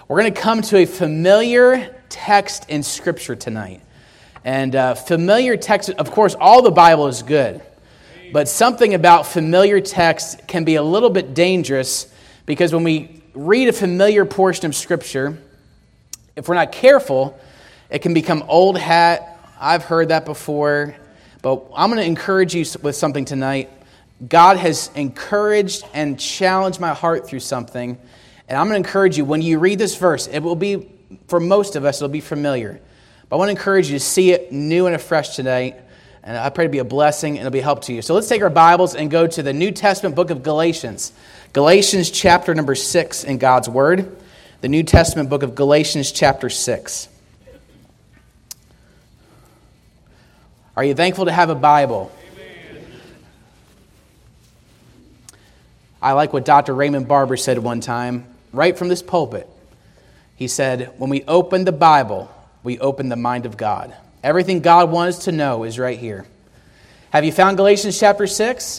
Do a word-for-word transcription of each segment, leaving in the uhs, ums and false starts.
We're going to come to a familiar text in Scripture tonight. And uh, familiar text, of course, all the Bible is good. But something about familiar text can be a little bit dangerous because when we read a familiar portion of Scripture, if we're not careful, it can become old hat. I've heard that before. But I'm going to encourage you with something tonight. God has encouraged and challenged my heart through something. And I'm going to encourage you, when you read this verse, it will be, for most of us, it'll be familiar. But I want to encourage you to see it new and afresh tonight. And I pray to be a blessing and it'll be a help to you. So let's take our Bibles and go to the New Testament book of Galatians. Galatians chapter number six in God's Word. The New Testament book of Galatians chapter six. Are you thankful to have a Bible? Amen. I like what Doctor Raymond Barber said one time, right from this pulpit. He said, when we open the Bible, we open the mind of God. Everything God wants us to know is right here. Have you found Galatians chapter six?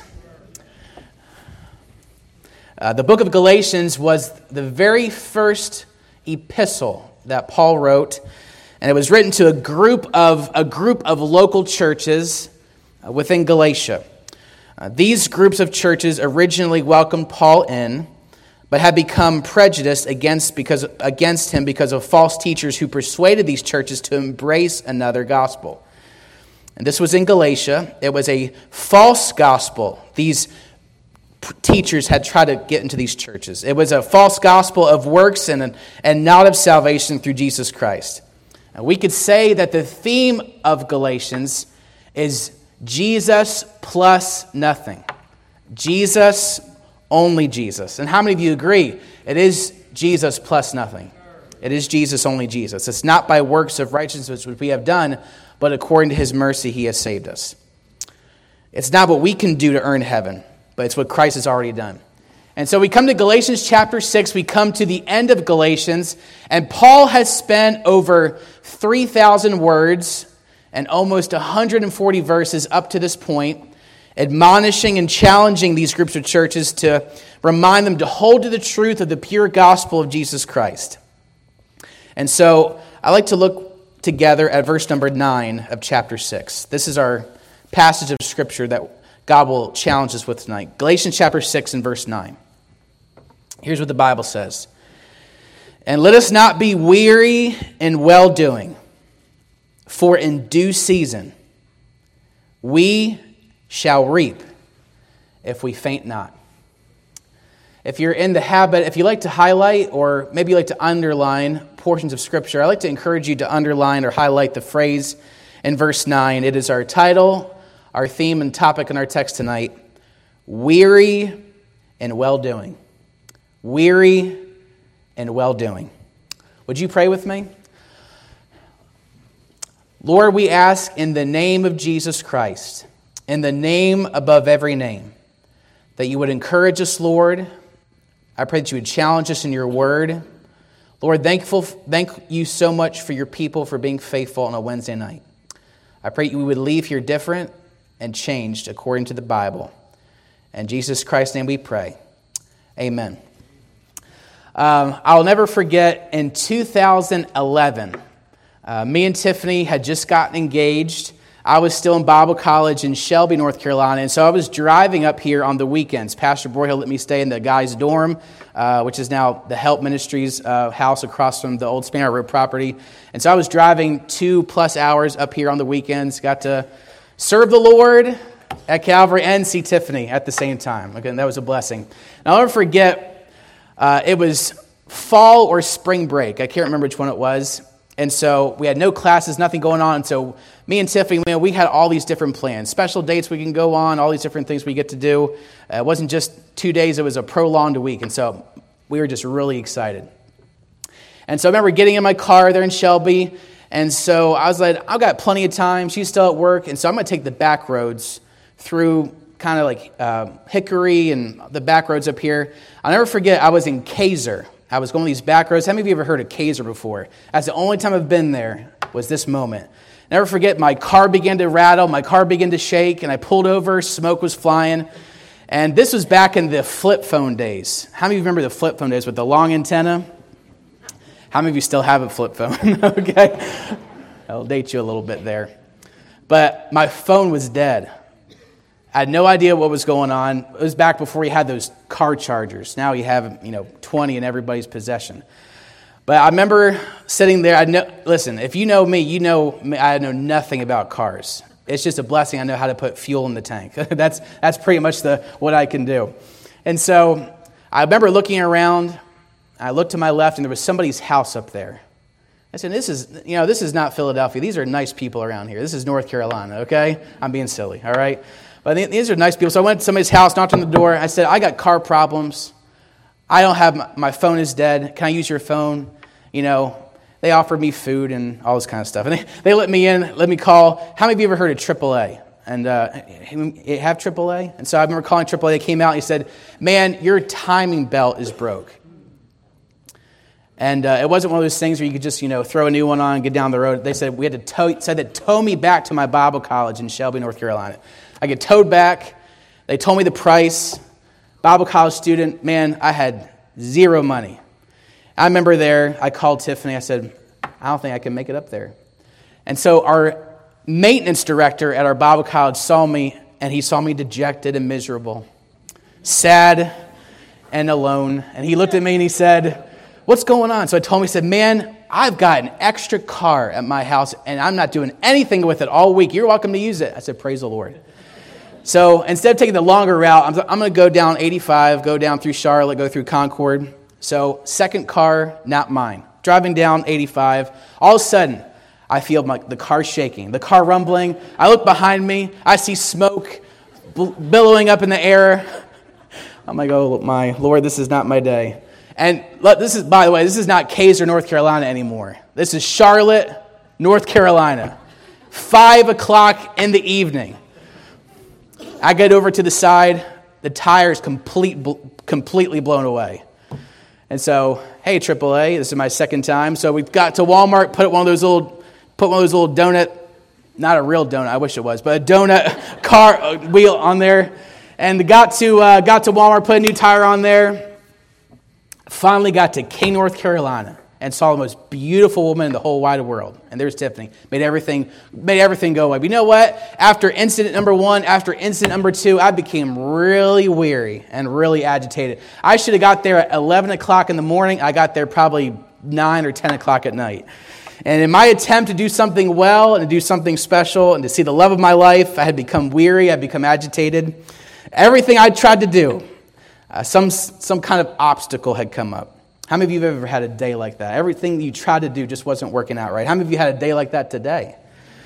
Uh, the book of Galatians was the very first epistle that Paul wrote, and it was written to a group of a group of local churches uh, within Galatia. Uh, these groups of churches originally welcomed Paul in, but had become prejudiced against because against him because of false teachers who persuaded these churches to embrace another gospel. And this was in Galatia. It was a false gospel these teachers had tried to get into these churches. It was a false gospel of works and, and not of salvation through Jesus Christ. And we could say that the theme of Galatians is Jesus plus nothing. Jesus, only Jesus. And how many of you agree? It is Jesus plus nothing. It is Jesus, only Jesus. It's not by works of righteousness which we have done, but according to his mercy he has saved us. It's not what we can do to earn heaven, but it's what Christ has already done. And so we come to Galatians chapter six, we come to the end of Galatians, and Paul has spent over three thousand words and almost one hundred forty verses up to this point, admonishing and challenging these groups of churches to remind them to hold to the truth of the pure gospel of Jesus Christ. And so I like to look together at verse number nine of chapter six. This is our passage of Scripture that God will challenge us with tonight. Galatians chapter six and verse nine. Here's what the Bible says. And let us not be weary in well-doing, for in due season we shall reap if we faint not. If you're in the habit, if you like to highlight or maybe you like to underline portions of Scripture, I like to encourage you to underline or highlight the phrase in verse nine. It is our title, our theme and topic in our text tonight, weary and well-doing. Weary and well-doing. Would you pray with me? Lord, we ask in the name of Jesus Christ, in the name above every name, that you would encourage us, Lord. I pray that you would challenge us in your word. Lord, thankful, thank you so much for your people for being faithful on a Wednesday night. I pray we would leave here different and changed according to the Bible. In Jesus Christ's name we pray. Amen. Um, I'll never forget in two thousand eleven, uh, me and Tiffany had just gotten engaged. I was still in Bible college in Shelby, North Carolina, and so I was driving up here on the weekends. Pastor Broyhill let me stay in the guys' dorm, uh, which is now the Help Ministries uh, house across from the old Spanner Road property. And so I was driving two plus hours up here on the weekends, got to serve the Lord at Calvary and see Tiffany at the same time. Again, that was a blessing. And I'll never forget, uh, it was fall or spring break. I can't remember which one it was. And so we had no classes, nothing going on. And so me and Tiffany, man, we had all these different plans, special dates we can go on, all these different things we get to do. Uh, it wasn't just two days, it was a prolonged week. And so we were just really excited. And so I remember getting in my car there in Shelby. And so I was like, I've got plenty of time. She's still at work. And so I'm going to take the back roads through kind of like uh, Hickory and the back roads up here. I'll never forget, I was in Kaiser. I was going these back roads. How many of you ever heard of Kaiser before? That's the only time I've been there was this moment. Never forget, my car began to rattle. My car began to shake. And I pulled over. Smoke was flying. And this was back in the flip phone days. How many of you remember the flip phone days with the long antenna? How many of you still have a flip phone? Okay. I'll date you a little bit there. But my phone was dead. I had no idea what was going on. It was back before you had those car chargers. Now you have, you know, twenty in everybody's possession. But I remember sitting there. I know, listen, if you know me, you know me, I know nothing about cars. It's just a blessing I know how to put fuel in the tank. that's that's pretty much the what I can do. And so I remember looking around. I looked to my left, and there was somebody's house up there. I said, "This is, you know, this is not Philadelphia. These are nice people around here. This is North Carolina, okay? I'm being silly, all right? But these are nice people." So I went to somebody's house, knocked on the door. I said, "I got car problems. I don't have my, my phone is dead. Can I use your phone?" You know, they offered me food and all this kind of stuff. And they, they let me in, let me call. How many of you ever heard of triple A? And uh, have triple A? And so I remember calling triple A. They came out and he said, "Man, your timing belt is broke." And uh, it wasn't one of those things where you could just, you know, throw a new one on and get down the road. They said we had to tow, said that tow me back to my Bible college in Shelby, North Carolina. I get towed back. They told me the price. Bible college student, man, I had zero money. I remember there, I called Tiffany. I said, "I don't think I can make it up there." And so our maintenance director at our Bible college saw me, and he saw me dejected and miserable, sad and alone. And he looked at me and he said, "What's going on?" So I told him, he said, "Man, I've got an extra car at my house, and I'm not doing anything with it all week. You're welcome to use it." I said, "Praise the Lord." So instead of taking the longer route, I'm, I'm going to go down eighty-five, go down through Charlotte, go through Concord. So second car, not mine. Driving down eighty-five. All of a sudden, I feel my, the car shaking, the car rumbling. I look behind me. I see smoke billowing up in the air. I'm like, "Oh, my Lord, this is not my day." And this is, by the way, this is not Kaiser, North Carolina anymore. This is Charlotte, North Carolina. Five o'clock in the evening. I get over to the side. The tire is complete, completely blown away. And so, hey, triple A, this is my second time. So we got to Walmart, put one of those little, put one of those little donut, not a real donut, I wish it was, but a donut car uh, wheel on there. And got to uh, got to Walmart, put a new tire on there. Finally got to King, North Carolina, and saw the most beautiful woman in the whole wide world. And there's Tiffany. Made everything, made everything go away. But you know what? After incident number one, after incident number two, I became really weary and really agitated. I should have got there at eleven o'clock in the morning. I got there probably nine or ten o'clock at night. And in my attempt to do something well and to do something special and to see the love of my life, I had become weary. I had become agitated. Everything I tried to do, Uh, some some kind of obstacle had come up. How many of you have ever had a day like that? Everything you tried to do just wasn't working out right. How many of you had a day like that today?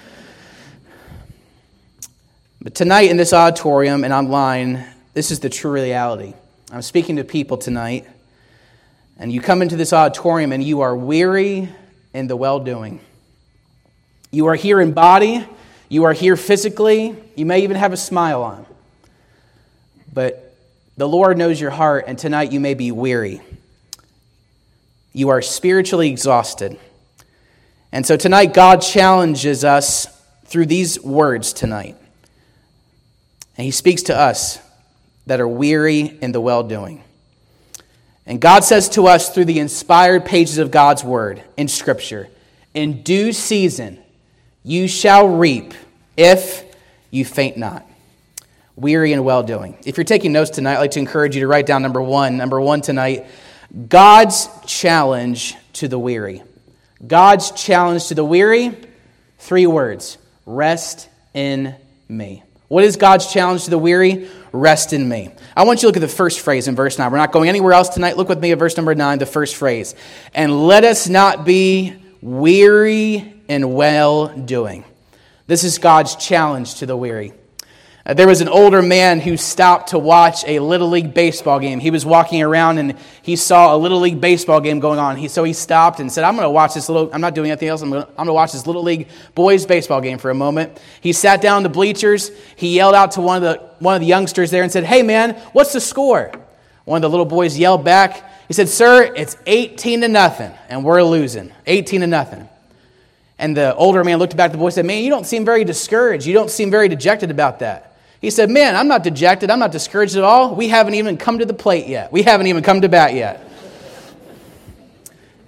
But tonight in this auditorium and online, this is the true reality. I'm speaking to people tonight, and you come into this auditorium and you are weary in the well-doing. You are here in body. You are here physically. You may even have a smile on. But the Lord knows your heart, and tonight you may be weary. You are spiritually exhausted. And so tonight God challenges us through these words tonight. And He speaks to us that are weary in the well-doing. And God says to us through the inspired pages of God's Word in Scripture, "In due season you shall reap if you faint not." Weary and well-doing. If you're taking notes tonight, I'd like to encourage you to write down number one. Number one tonight, God's challenge to the weary. God's challenge to the weary, three words: rest in me. What is God's challenge to the weary? Rest in me. I want you to look at the first phrase in verse nine. We're not going anywhere else tonight. Look with me at verse number nine, the first phrase. "And let us not be weary in well-doing." This is God's challenge to the weary. Uh, there was an older man who stopped to watch a Little League baseball game. He was walking around and he saw a Little League baseball game going on. He, so he stopped and said, I'm going to watch this little, I'm not doing anything else, I'm going, to, I'm going to watch this Little League boys baseball game for a moment. He sat down in the bleachers. He yelled out to one of the one of the youngsters there and said, hey man, what's the score? One of the little boys yelled back. He said, sir, it's eighteen to nothing, and we're losing. eighteen to nothing. And the older man looked back at the boy and said, man, you don't seem very discouraged. You don't seem very dejected about that. He said, man, I'm not dejected. I'm not discouraged at all. We haven't even come to the plate yet. We haven't even come to bat yet.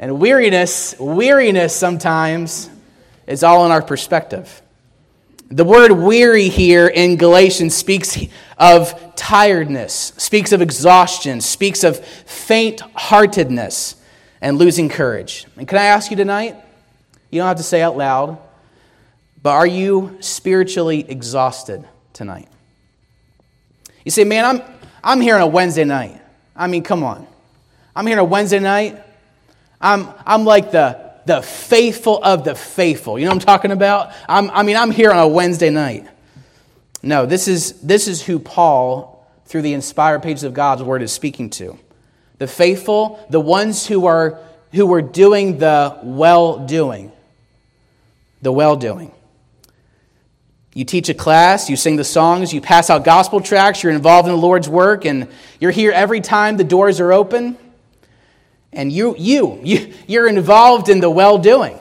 And weariness, weariness sometimes is all in our perspective. The word weary here in Galatians speaks of tiredness, speaks of exhaustion, speaks of faint-heartedness and losing courage. And can I ask you tonight, you don't have to say out loud, but are you spiritually exhausted tonight? You say, man, I'm I'm here on a Wednesday night. I mean, come on. I'm here on a Wednesday night. I'm I'm like the, the faithful of the faithful. You know what I'm talking about? I'm, I mean, I'm here on a Wednesday night. No, this is this is who Paul, through the inspired pages of God's Word, is speaking to. The faithful, the ones who are who are doing the well-doing. The well-doing. You teach a class, you sing the songs, you pass out gospel tracts, you're involved in the Lord's work, and you're here every time the doors are open. And you, you, you, you're involved in the well-doing.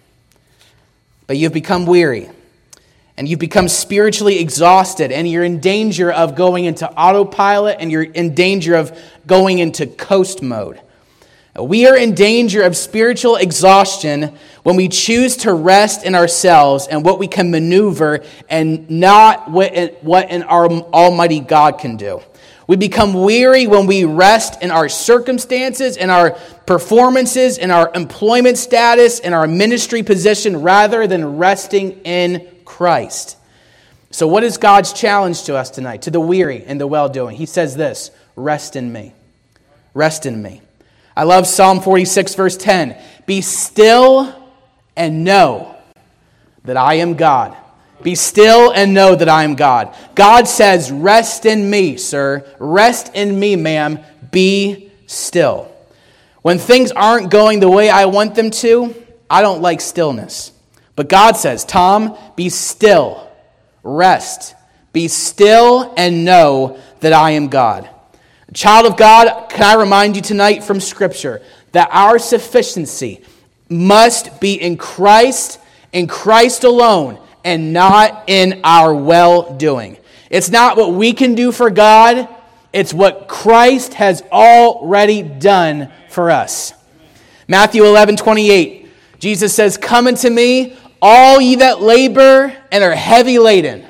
But you've become weary. And you've become spiritually exhausted. And you're in danger of going into autopilot. And you're in danger of going into coast mode. We are in danger of spiritual exhaustion when we choose to rest in ourselves and what we can maneuver and not what an our Almighty God can do. We become weary when we rest in our circumstances, in our performances, in our employment status, in our ministry position, rather than resting in Christ. So what is God's challenge to us tonight, to the weary and the well-doing? He says this, rest in me. Rest in me. I love Psalm forty-six, verse ten. Be still and know that I am God. Be still and know that I am God. God says, rest in me, sir. Rest in me, ma'am. Be still. When things aren't going the way I want them to, I don't like stillness. But God says, Tom, be still. Rest. Be still and know that I am God. Child of God, can I remind you tonight from Scripture that our sufficiency must be in Christ, in Christ alone, and not in our well-doing. It's not what we can do for God. It's what Christ has already done for us. Matthew eleven twenty-eight, Jesus says, come unto me, all ye that labor and are heavy laden.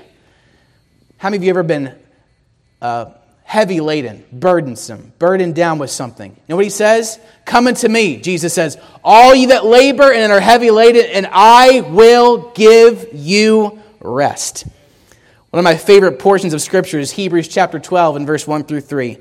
How many of you ever been uh, heavy laden, burdensome, burdened down with something? You know what he says? Come unto me, Jesus says, all ye that labor and are heavy laden, and I will give you rest. One of my favorite portions of Scripture is Hebrews chapter twelve and verse one through three.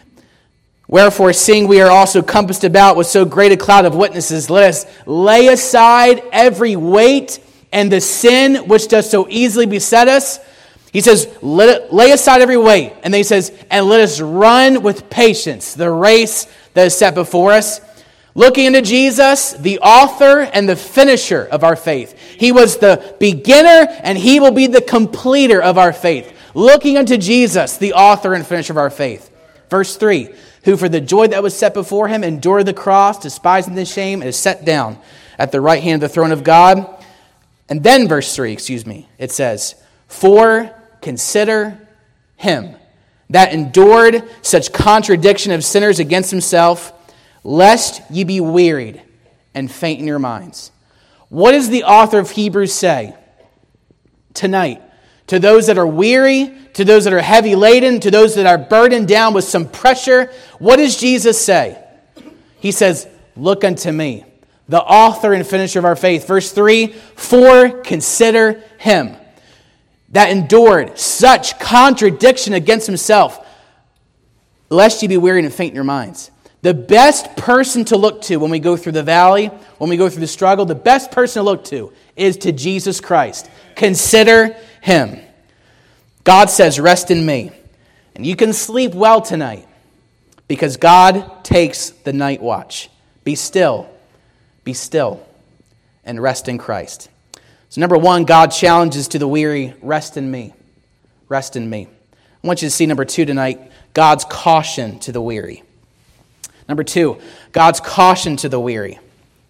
Wherefore, seeing we are also compassed about with so great a cloud of witnesses, let us lay aside every weight and the sin which does so easily beset us. He says, let it, lay aside every weight. And then he says, and let us run with patience the race that is set before us. Looking into Jesus, the author and the finisher of our faith. He was the beginner and he will be the completer of our faith. Looking unto Jesus, the author and finisher of our faith. Verse three, who for the joy that was set before him endured the cross, despising the shame, and is set down at the right hand of the throne of God. And then verse three, excuse me, it says, for consider him that endured such contradiction of sinners against himself, lest ye be wearied and faint in your minds. What does the author of Hebrews say tonight to those that are weary, to those that are heavy laden, to those that are burdened down with some pressure? What does Jesus say? He says, look unto me, the author and finisher of our faith. Verse three, for consider him that endured such contradiction against himself, lest ye be wearied and faint in your minds. The best person to look to when we go through the valley, when we go through the struggle, the best person to look to is to Jesus Christ. Consider him. God says, rest in me. And you can sleep well tonight because God takes the night watch. Be still, be still, and rest in Christ. So number one, God challenges to the weary, rest in me. Rest in me. I want you to see number two tonight, God's caution to the weary. Number two, God's caution to the weary.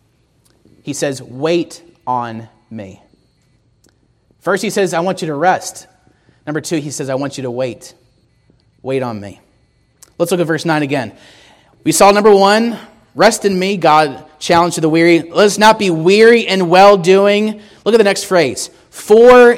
He says, wait on me. First he says, I want you to rest. Number two, he says, I want you to wait. Wait on me. Let's look at verse nine again. We saw number one, rest in me. God challenge to the weary. Let us not be weary in well-doing. Look at the next phrase. For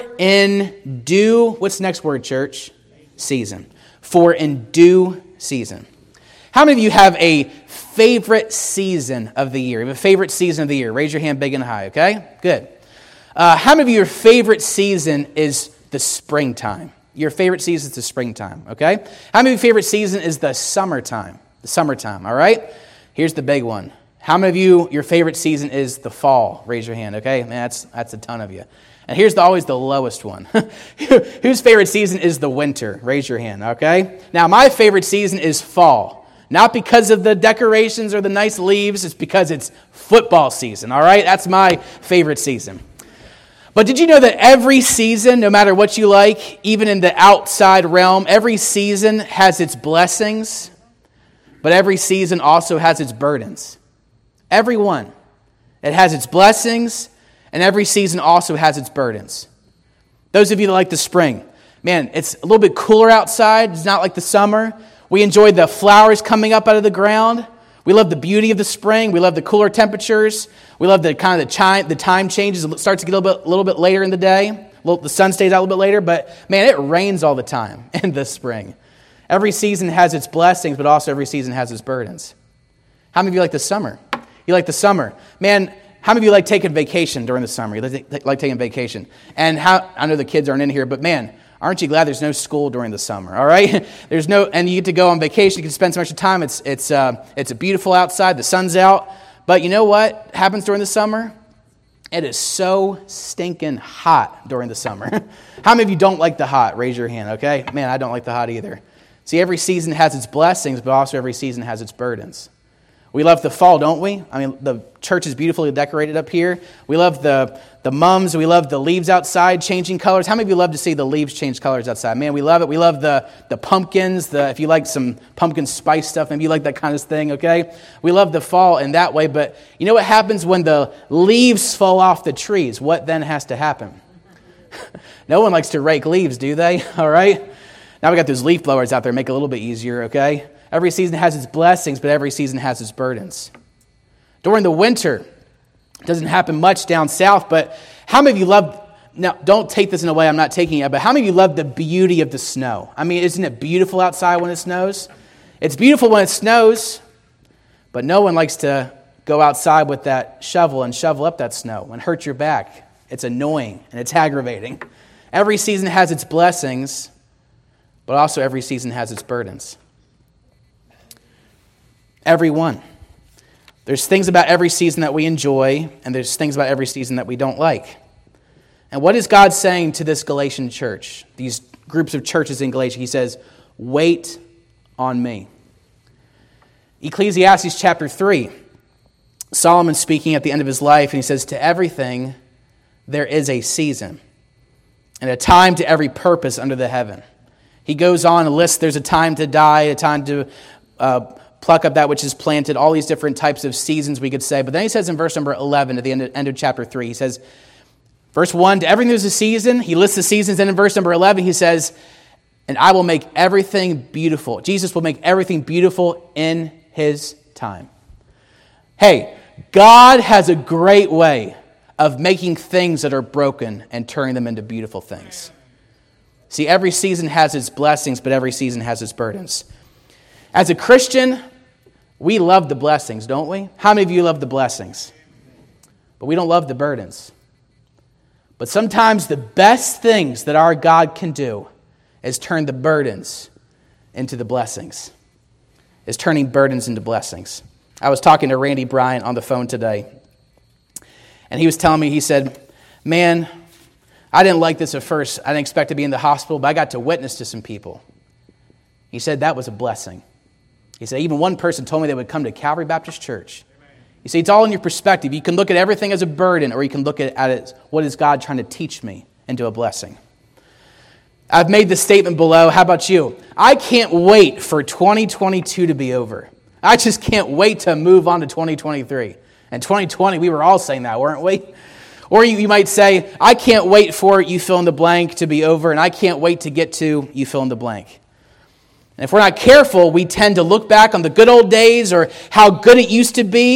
in due, what's the next word, church? Season. For in due season. How many of you have a favorite season of the year? You have a favorite season of the year? Raise your hand big and high, okay? Good. Uh, how many of you, your favorite season is the springtime? Your favorite season is the springtime, okay? How many of your favorite season is the summertime? The summertime, all right? Here's the big one. How many of you, your favorite season is the fall? Raise your hand, okay? Man, that's, that's a ton of you. And here's the, always the lowest one. Whose favorite season is the winter? Raise your hand, okay? Now, my favorite season is fall. Not because of the decorations or the nice leaves. It's because it's football season, all right? That's my favorite season. But did you know that every season, no matter what you like, even in the outside realm, every season has its blessings, but every season also has its burdens. Every one. It has its blessings, and every season also has its burdens. Those of you that like the spring, man, it's a little bit cooler outside. It's not like the summer. We enjoy the flowers coming up out of the ground. We love the beauty of the spring. We love the cooler temperatures. We love the kind of the time, the time changes. It starts to get a little bit, a little bit later in the day. The sun stays out a little bit later, but man, it rains all the time in the spring. Every season has its blessings, but also every season has its burdens. How many of you like the summer? You like the summer. Man, how many of you like taking vacation during the summer? You like, like taking vacation. And how, I know the kids aren't in here, but man, aren't you glad there's no school during the summer, all right? There's no, and you get to go on vacation, you can spend some extra time. It's it's uh, it's beautiful outside, the sun's out. But you know what happens during the summer? It is so stinking hot during the summer. How many of you don't like the hot? Raise your hand, okay? Man, I don't like the hot either. See, every season has its blessings, but also every season has its burdens. We love the fall, don't we? I mean, the church is beautifully decorated up here. We love the, the mums. We love the leaves outside changing colors. How many of you love to see the leaves change colors outside? Man, we love it. We love the, the pumpkins. The if you like some pumpkin spice stuff, maybe you like that kind of thing, okay? We love the fall in that way. But you know what happens when the leaves fall off the trees? What then has to happen? No one likes to rake leaves, do they? All right? Now we got those leaf blowers out there, make it a little bit easier, okay? Every season has its blessings, but every season has its burdens. During the winter, it doesn't happen much down south, but how many of you love, now don't take this in a way I'm not taking it, but how many of you love the beauty of the snow? I mean, isn't it beautiful outside when it snows? It's beautiful when it snows, but no one likes to go outside with that shovel and shovel up that snow and hurt your back. It's annoying and it's aggravating. Every season has its blessings, but also every season has its burdens. Every one. There's things about every season that we enjoy, and there's things about every season that we don't like. And what is God saying to this Galatian church, these groups of churches in Galatia? He says, wait on me. Ecclesiastes chapter three, Solomon speaking at the end of his life, and he says, to everything there is a season, and a time to every purpose under the heaven. He goes on and lists there's a time to die, a time to uh, pluck up that which is planted, all these different types of seasons we could say. But then he says in verse number eleven, at the end of, end of chapter three, he says, verse one, to everything there's a season. He lists the seasons. Then in verse number eleven, he says, and I will make everything beautiful. Jesus will make everything beautiful in his time. Hey, God has a great way of making things that are broken and turning them into beautiful things. See, every season has its blessings, but every season has its burdens. As a Christian, we love the blessings, don't we? How many of you love the blessings? But we don't love the burdens. But sometimes the best things that our God can do is turn the burdens into the blessings. Is turning burdens into blessings. I was talking to Randy Bryant on the phone today, and he was telling me, he said, man, I didn't like this at first. I didn't expect to be in the hospital, but I got to witness to some people. He said that was a blessing. He said, even one person told me they would come to Calvary Baptist Church. You see, it's all in your perspective. You can look at everything as a burden, or you can look at it as, what is God trying to teach me, into a blessing. I've made this statement below. How about you? I can't wait for twenty twenty-two to be over. I just can't wait to move on to twenty twenty-three. And twenty twenty, we were all saying that, weren't we? Or you, you might say, I can't wait for you fill in the blank to be over, and I can't wait to get to you fill in the blank. And if we're not careful, we tend to look back on the good old days or how good it used to be,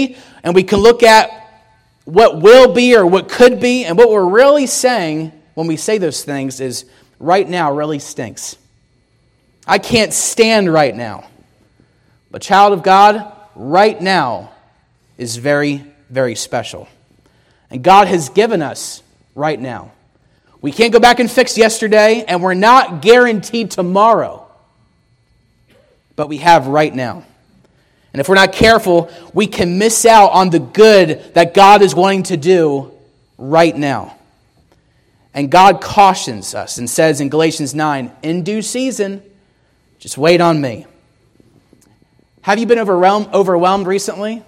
And we can look at what will be or what could be, and what we're really saying when we say those things is, right now really stinks. I can't stand right now. But child of God, right now is very, very special. And God has given us right now. We can't go back and fix yesterday, and we're not guaranteed tomorrow. But we have right now. And if we're not careful, we can miss out on the good that God is wanting to do right now. And God cautions us and says in Galatians nine, in due season, just wait on me. Have you been overwhelmed, overwhelmed recently?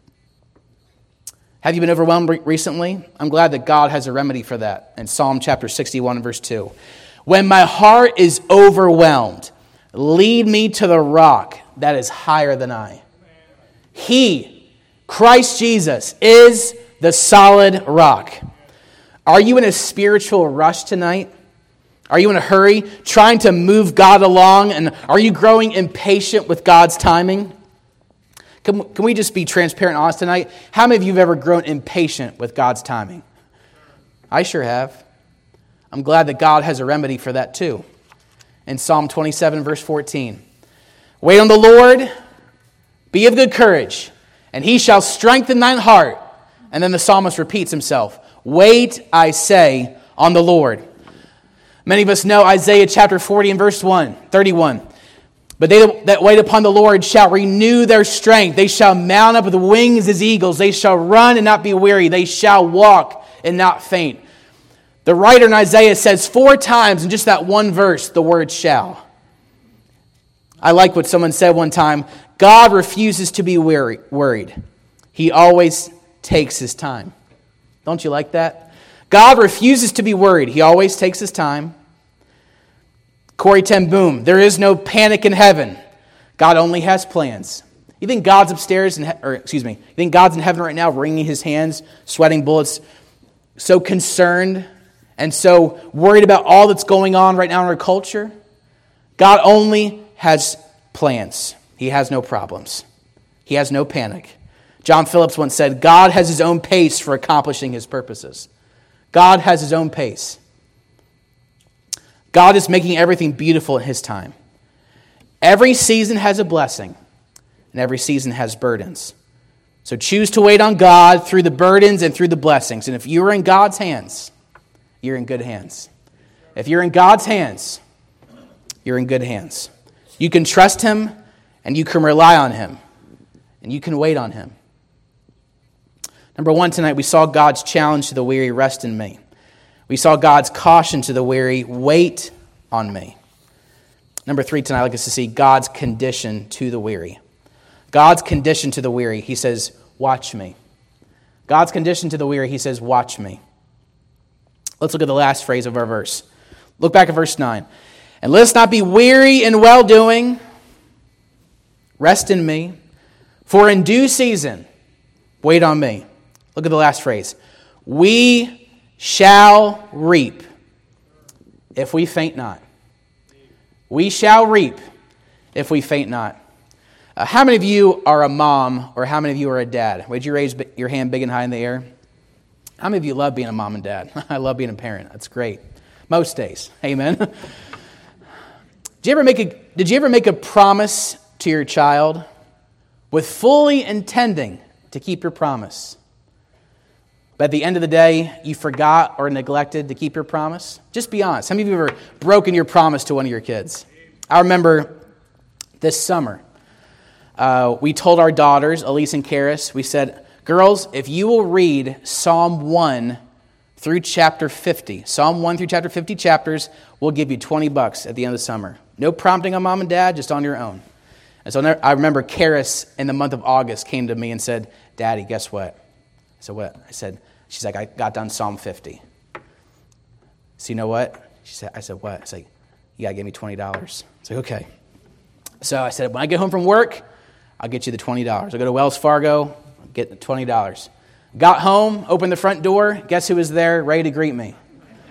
Have you been overwhelmed re- recently? I'm glad that God has a remedy for that in Psalm chapter sixty-one and verse two. When my heart is overwhelmed, lead me to the rock that is higher than I. He, Christ Jesus, is the solid rock. Are you in a spiritual rush tonight? Are you in a hurry, trying to move God along? And are you growing impatient with God's timing? Can, can we just be transparent and honest tonight? How many of you have ever grown impatient with God's timing? I sure have. I'm glad that God has a remedy for that too. In Psalm twenty-seven, verse fourteen. Wait on the Lord, be of good courage, and he shall strengthen thine heart. And then the psalmist repeats himself. Wait, I say, on the Lord. Many of us know Isaiah chapter forty and verse one, thirty-one. But they that wait upon the Lord shall renew their strength. They shall mount up with wings as eagles. They shall run and not be weary. They shall walk and not faint. The writer in Isaiah says four times in just that one verse the word shall. I like what someone said one time. God refuses to be weary, worried. He always takes his time. Don't you like that? God refuses to be worried. He always takes his time. Corrie ten Boom, there is no panic in heaven. God only has plans. You think God's upstairs, in he- or excuse me, you think God's in heaven right now wringing his hands, sweating bullets, so concerned and so worried about all that's going on right now in our culture? God only has plans. He has no problems. He has no panic. John Phillips once said, God has his own pace for accomplishing his purposes. God has his own pace. God is making everything beautiful in his time. Every season has a blessing, and every season has burdens. So choose to wait on God through the burdens and through the blessings. And if you're in God's hands, you're in good hands. If you're in God's hands, you're in good hands. You can trust him, and you can rely on him, and you can wait on him. Number one, tonight we saw God's challenge to the weary, rest in me. We saw God's caution to the weary, wait on me. Number three, tonight I'd like us to see God's condition to the weary. God's condition to the weary, he says, watch me. God's condition to the weary, he says, watch me. Let's look at the last phrase of our verse. Look back at verse nine. And let us not be weary in well-doing. Rest in me. For in due season, wait on me. Look at the last phrase. We shall reap if we faint not. We shall reap if we faint not. Uh, how many of you are a mom or how many of you are a dad? Would you raise your hand big and high in the air? How many of you love being a mom and dad? I love being a parent. That's great. Most days. Amen. Did you ever make a, did you ever make a promise to your child with fully intending to keep your promise? But at the end of the day, you forgot or neglected to keep your promise? Just be honest. How many of you have ever broken your promise to one of your kids? I remember this summer, uh, we told our daughters, Elise and Karis, we said, girls, if you will read Psalm one through chapter fifty, Psalm one through chapter fifty chapters, we'll give you twenty bucks at the end of the summer. No prompting on mom and dad, just on your own. And so I remember Karis in the month of August came to me and said, Daddy, guess what? I said, what? I said, she's like, I got done Psalm fifty. So you know what? She said, I said, what? I said, you got to give me twenty dollars. I said, okay. So I said, when I get home from work, I'll get you the twenty dollars. I'll go to Wells Fargo, get the twenty dollars. Got home, opened the front door. Guess who was there ready to greet me?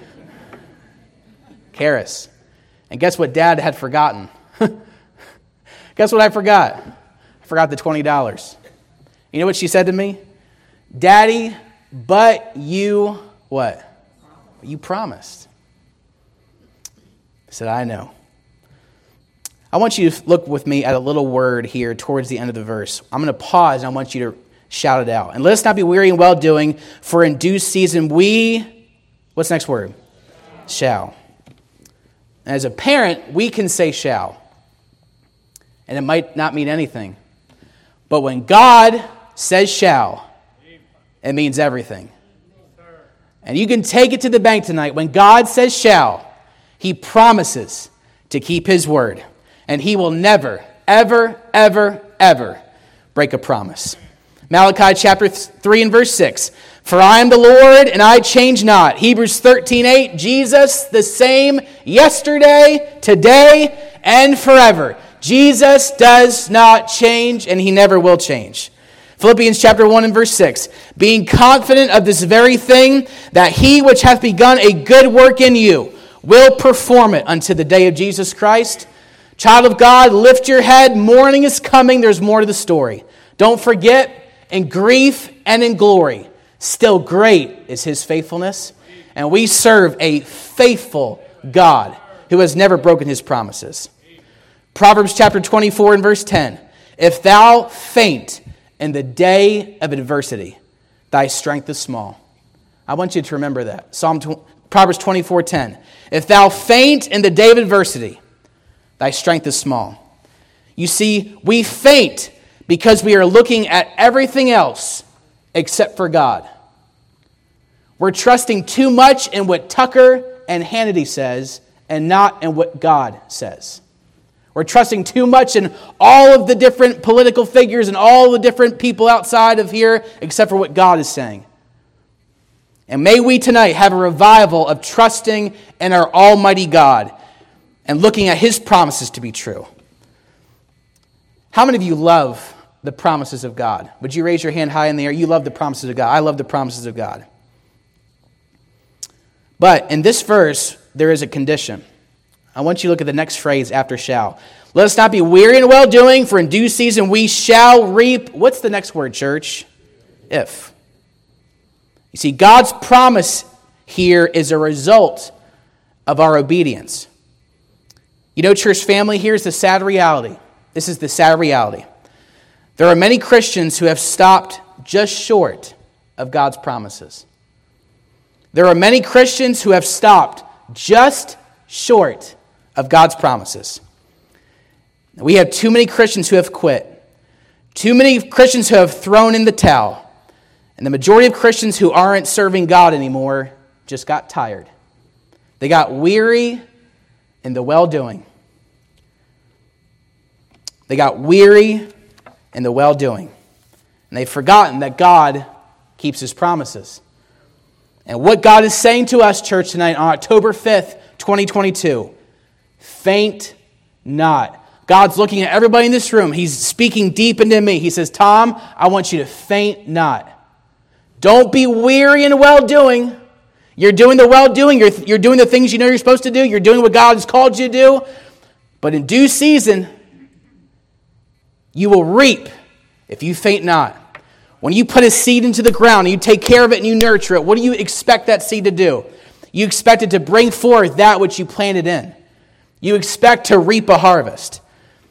Karis. And guess what Dad had forgotten? Guess what I forgot? I forgot the twenty dollars. You know what she said to me? Daddy, but you, what? You promised. I said, I know. I want you to look with me at a little word here towards the end of the verse. I'm going to pause and I want you to shout it out. And let us not be weary in well-doing, for in due season we, what's the next word? Shall. And as a parent, we can say shall. And it might not mean anything. But when God says shall, it means everything. And you can take it to the bank tonight. When God says shall, He promises to keep His word. And He will never, ever, ever, ever break a promise. Malachi chapter three and verse six. For I am the Lord, and I change not. Hebrews thirteen eight. Jesus the same yesterday, today, and forever. Jesus does not change, and He never will change. Philippians chapter one and verse six. Being confident of this very thing, that He which hath begun a good work in you will perform it unto the day of Jesus Christ. Child of God, lift your head. Morning is coming. There's more to the story. Don't forget, in grief and in glory, still great is His faithfulness. And we serve a faithful God who has never broken His promises. Proverbs chapter twenty-four and verse ten. If thou faint in the day of adversity, thy strength is small. I want you to remember that. Psalm Proverbs twenty-four ten. If thou faint in the day of adversity, thy strength is small. You see, we faint because we are looking at everything else except for God. We're trusting too much in what Tucker and Hannity says and not in what God says. We're trusting too much in all of the different political figures and all the different people outside of here except for what God is saying. And may we tonight have a revival of trusting in our Almighty God and looking at His promises to be true. How many of you love the promises of God? Would you raise your hand high in the air? You love the promises of God. I love the promises of God. But in this verse, there is a condition. I want you to look at the next phrase after shall. Let us not be weary in well-doing, for in due season we shall reap. What's the next word, church? If. You see, God's promise here is a result of our obedience. You know, church family, here's the sad reality. This is the sad reality. There are many Christians who have stopped just short of God's promises. There are many Christians who have stopped just short of God's promises. We have too many Christians who have quit. Too many Christians who have thrown in the towel. And the majority of Christians who aren't serving God anymore just got tired. They got weary in the well-doing. They got weary in the well-doing. And they've forgotten that God keeps His promises. And what God is saying to us, church, tonight on October fifth, twenty twenty-two, faint not. God's looking at everybody in this room. He's speaking deep into me. He says, Tom, I want you to faint not. Don't be weary in well-doing. You're doing the well-doing. You're, you're doing the things you know you're supposed to do. You're doing what God has called you to do. But in due season, you will reap if you faint not. When you put a seed into the ground and you take care of it and you nurture it, what do you expect that seed to do? You expect it to bring forth that which you planted in. You expect to reap a harvest.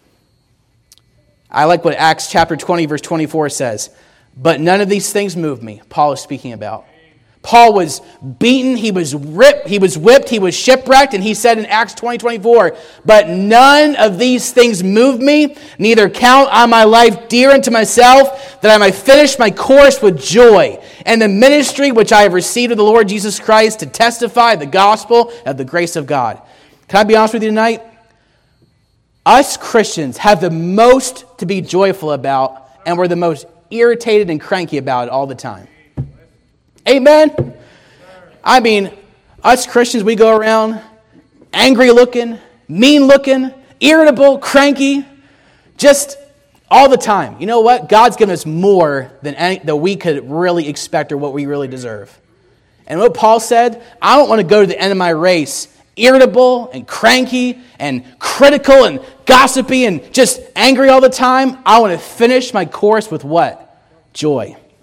I like what Acts chapter twenty, verse twenty-four says. But none of these things move me. Paul is speaking about. Paul was beaten, he was ripped, he was whipped, he was shipwrecked, and he said in Acts twenty twenty-four, but none of these things move me, neither count on my life dear unto myself, that I might finish my course with joy, and the ministry which I have received of the Lord Jesus Christ to testify the gospel of the grace of God. Can I be honest with you tonight? Us Christians have the most to be joyful about, and we're the most irritated and cranky about it all the time. Amen? I mean, us Christians, we go around angry looking, mean looking, irritable, cranky, just all the time. You know what? God's given us more than any, that we could really expect or what we really deserve. And what Paul said, I don't want to go to the end of my race irritable and cranky and critical and gossipy and just angry all the time. I want to finish my course with what? Joy.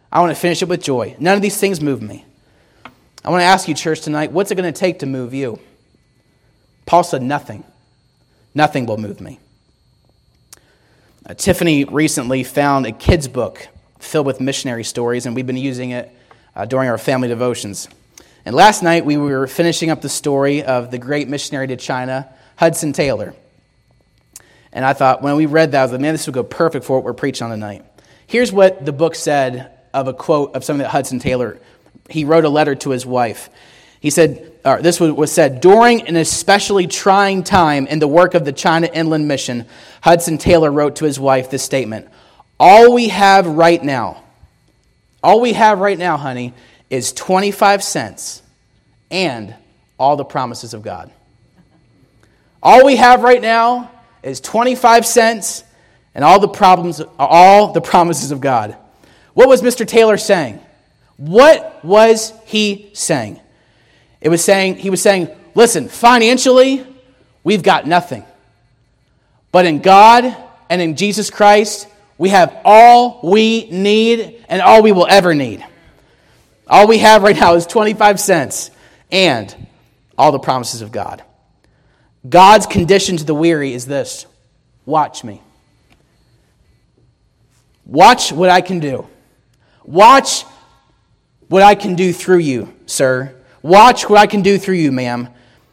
I want to finish it with joy. None of these things move me. I want to ask you, church, tonight, what's it going to take to move you? Paul said nothing. Nothing will move me. Uh, Tiffany recently found a kid's book filled with missionary stories, and we've been using it uh, during our family devotions. And last night, we were finishing up the story of the great missionary to China, Hudson Taylor. And I thought, when we read that, I was like, man, this would go perfect for what we're preaching on tonight. Here's what the book said of a quote of something that Hudson Taylor, he wrote a letter to his wife. He said, or this was said, during an especially trying time in the work of the China Inland Mission, Hudson Taylor wrote to his wife this statement: all we have right now, all we have right now, honey, is twenty-five cents and all the promises of God. All we have right now is twenty-five cents and all the problems, all the promises of God. What was Mister Taylor saying? What was he saying? It was saying, he was saying, listen, financially, we've got nothing. But in God and in Jesus Christ, we have all we need and all we will ever need. All we have right now is twenty-five cents and all the promises of God. God's condition to the weary is this: watch me. Watch what I can do. Watch what I can do through you, sir. Watch what I can do through you, ma'am.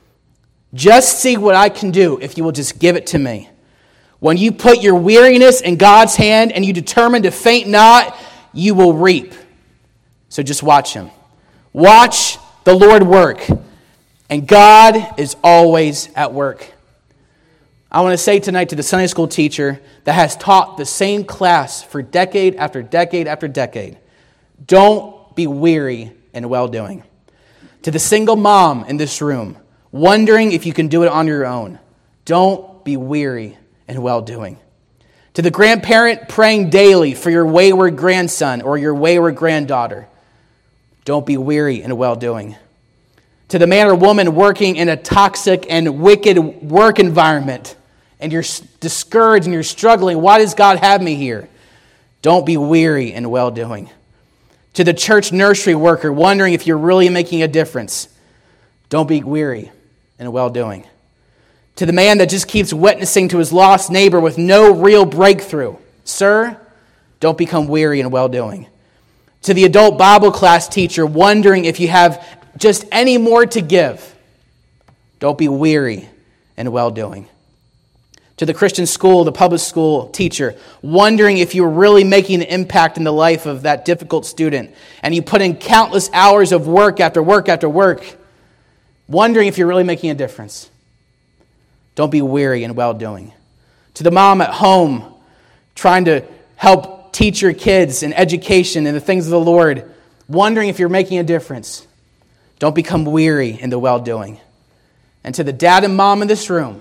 Just see what I can do if you will just give it to me. When you put your weariness in God's hand and you determine to faint not, you will reap. So just watch him. Watch the Lord work. And God is always at work. I want to say tonight to the Sunday school teacher that has taught the same class for decade after decade after decade, don't be weary in well-doing. To the single mom in this room, wondering if you can do it on your own, don't be weary in well-doing. To the grandparent praying daily for your wayward grandson or your wayward granddaughter, don't be weary in well-doing. To the man or woman working in a toxic and wicked work environment, and you're discouraged and you're struggling, why does God have me here? Don't be weary in well-doing. To the church nursery worker wondering if you're really making a difference, don't be weary in well-doing. To the man that just keeps witnessing to his lost neighbor with no real breakthrough, sir, don't become weary in well-doing. To the adult Bible class teacher wondering if you have just any more to give, don't be weary in well-doing. To the Christian school, the public school teacher, wondering if you're really making an impact in the life of that difficult student, and you put in countless hours of work after work after work, wondering if you're really making a difference. Don't be weary in well-doing. To the mom at home, trying to help teach your kids in education and the things of the Lord, wondering if you're making a difference. Don't become weary in the well-doing. And to the dad and mom in this room,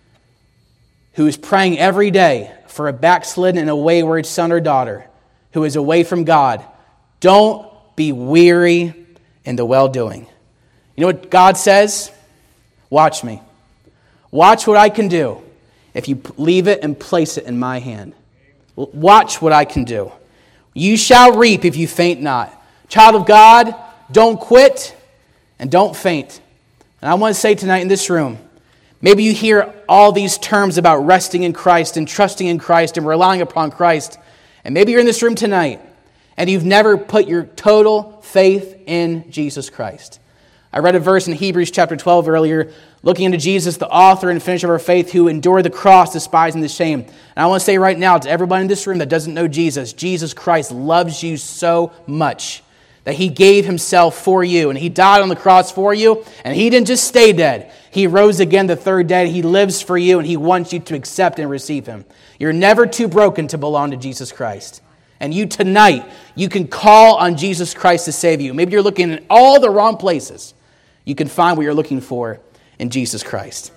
who is praying every day for a backslidden and a wayward son or daughter who is away from God, don't be weary in the well-doing. You know what God says? Watch me. Watch what I can do if you leave it and place it in my hand. Watch what I can do. You shall reap if you faint not. Child of God, don't quit and don't faint. And I want to say tonight in this room, maybe you hear all these terms about resting in Christ and trusting in Christ and relying upon Christ. And maybe you're in this room tonight and you've never put your total faith in Jesus Christ. I read a verse in Hebrews chapter twelve earlier, looking into Jesus, the author and finisher of our faith, who endured the cross, despising the shame. And I want to say right now to everybody in this room that doesn't know Jesus, Jesus Christ loves you so much that he gave himself for you, and he died on the cross for you, and he didn't just stay dead. He rose again the third day. He lives for you, and he wants you to accept and receive him. You're never too broken to belong to Jesus Christ. And you tonight, you can call on Jesus Christ to save you. Maybe you're looking in all the wrong places. You can find what you're looking for in Jesus Christ.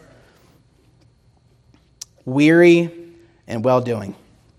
Weary and well-doing.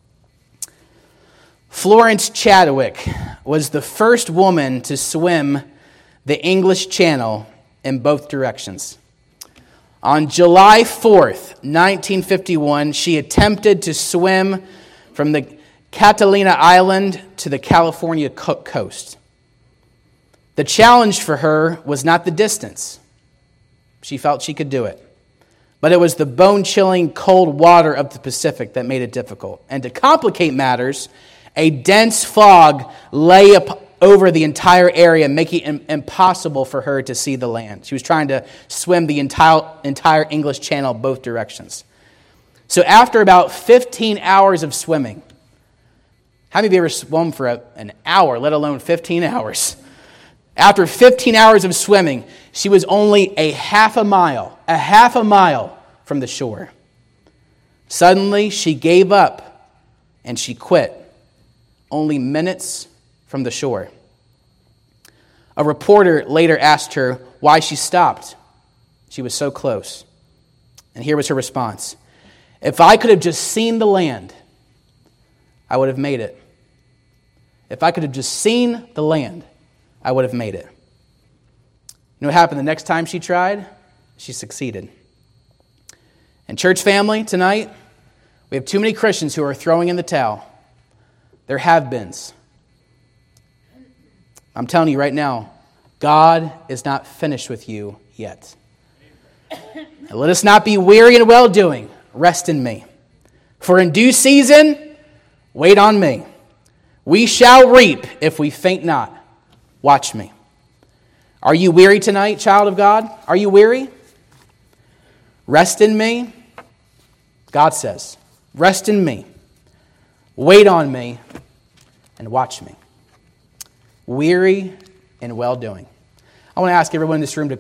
Florence Chadwick was the first woman to swim the English Channel in both directions. On July fourth, nineteen fifty-one, she attempted to swim from the Catalina Island to the California co- coast. The challenge for her was not the distance. She felt she could do it. But it was the bone-chilling cold water of the Pacific that made it difficult. And to complicate matters, a dense fog lay up over the entire area, making it impossible for her to see the land. She was trying to swim the entire, entire English Channel both directions. So after about fifteen hours of swimming, how many of you ever swum for a, an hour, let alone fifteen hours? After fifteen hours of swimming, she was only a half a mile, a half a mile from the shore. Suddenly, she gave up and she quit, only minutes from the shore. A reporter later asked her why she stopped. She was so close. And here was her response. If I could have just seen the land, I would have made it. If I could have just seen the land, I would have made it. You know what happened the next time she tried? She succeeded. And church family, tonight, we have too many Christians who are throwing in the towel. There have beens. I'm telling you right now, God is not finished with you yet. And let us not be weary in well-doing. Rest in me. For in due season, wait on me. We shall reap if we faint not. Watch me. Are you weary tonight, child of God? Are you weary? Rest in me. God says, rest in me. Wait on me and watch me. Weary and well-doing. I want to ask everyone in this room to